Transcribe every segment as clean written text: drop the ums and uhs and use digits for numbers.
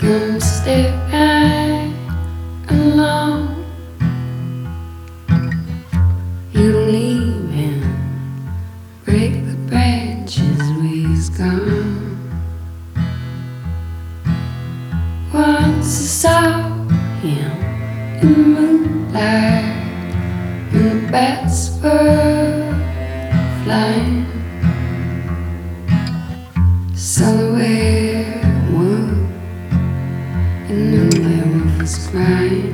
I'm staring alone. You leave him, break the branches where he's gone. Once I saw him in the moonlight, and the bats were flying. Silhouette wood, and the werewolf was crying.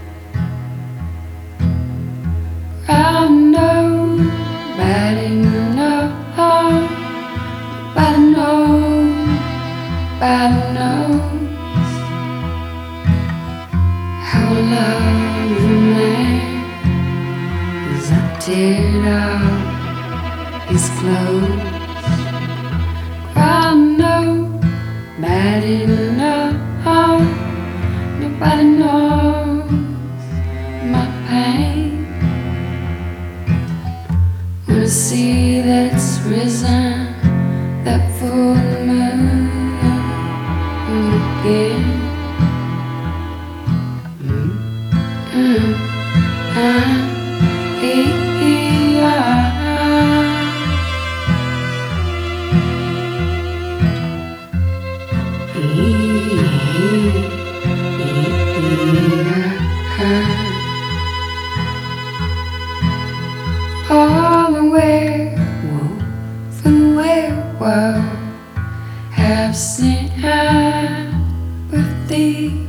I know, nobody knows, nobody knows, nobody knows how I love a man as I teared off his clothes. I know, nobody knows, nobody knows my pain. When I see that it's risen, that full moon again. All the werewolf and werewolf have sympathy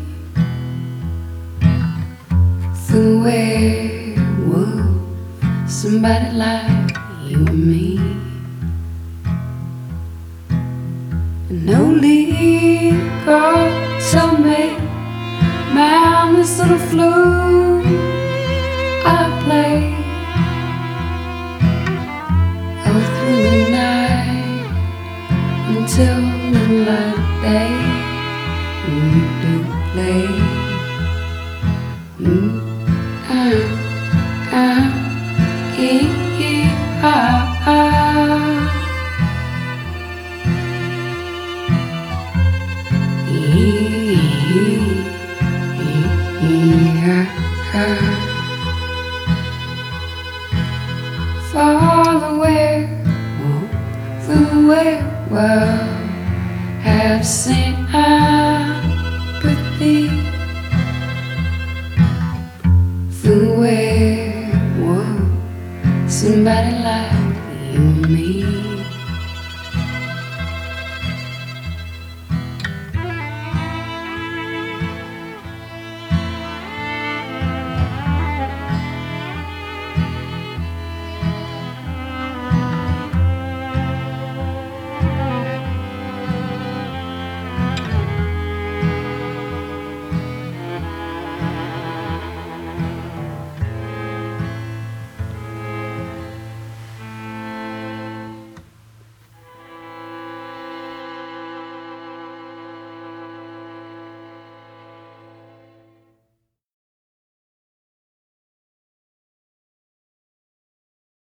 for the werewolf, somebody like you and me. No legal tell me, man, this little flute I play all through the night until the light of day. When you do play, for the werewolf have sympathy